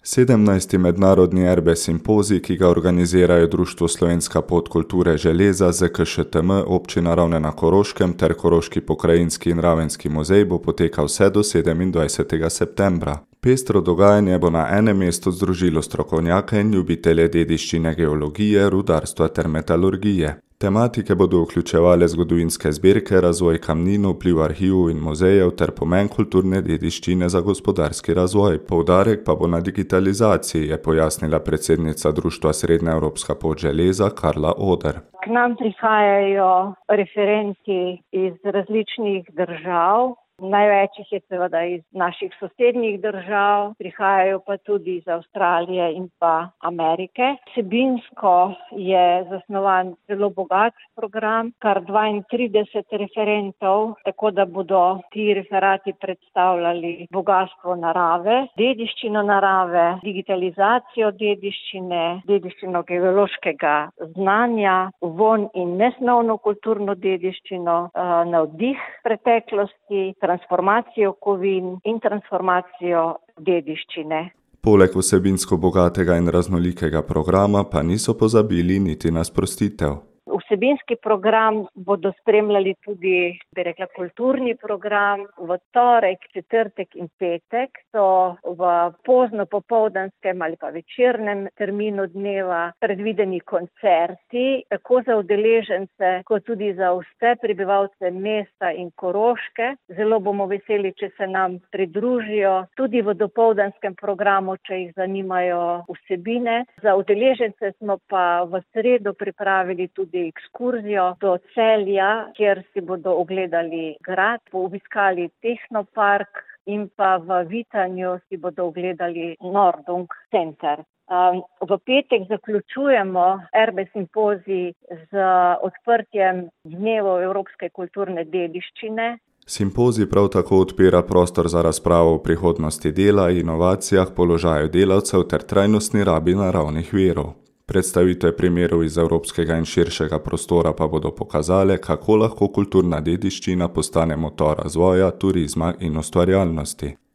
17. mednarodni Erbe simpozij, ki ga organizirajo Društvo Slovenska pot kulture Železa, ZKŠTM, Občina Ravne na Koroškem ter Koroški pokrajinski in Ravenski muzej, bo potekal vse do 27. septembra. Pestro dogajanje bo na enem mestu združilo strokovnjake in ljubitelje dediščine geologije, rudarstva ter metalurgije. Tematike bodo vključevale zgodovinske zbirke, razvoj kamnin, vpliv arhivov in muzejev ter pomen kulturne dediščine za gospodarski razvoj. Poudarek pa bo na digitalizaciji, je pojasnila predsednica Društva Srednjeevropska pot Železa Karla Oder. K nam prihajajo referenti iz različnih držav. Največ jih je seveda iz naših sosednjih držav, prihajajo pa tudi iz Avstralije in pa Amerike. Vsebinsko je zasnovan zelo bogat program, kar 32 referentov, tako da bodo ti referati predstavljali bogatstvo narave, dediščino narave, digitalizacijo dediščine, dediščino geološkega znanja, von in nesnovno kulturno dediščino, navdih preteklosti, transformacijo kovin in transformacijo dediščine. Poleg vsebinsko bogatega in raznolikega programa pa niso pozabili niti na sprostitev. Vsebinski program bodo spremljali tudi, kulturni program. V torek, četrtek in petek so v pozno popoldanskem ali pa večernem terminu dneva predvideni koncerti, tako za udeležence, kot tudi za vse prebivalce mesta in Koroške. Zelo bomo veseli, če se nam pridružijo tudi v dopoldanskem programu, če jih zanimajo vsebine. Za udeležence smo pa v sredo pripravili tudi ekskurzijo do Celja, kjer si bodo ogledali grad, obiskali tehnopark in pa v Vitanju si bodo ogledali Nordung center. V petek zaključujemo Erbe simpozij z odprtjem Dnevov evropske kulturne dediščine. Simpozij prav tako odpira prostor za razpravo o prihodnosti dela, inovacijah, položaju delavcev ter trajnostni rabi naravnih virov. Predstavitve primerov iz evropskega in širšega prostora pa bodo pokazale, kako lahko kulturna dediščina postane motor razvoja, turizma in ustvarjalnosti.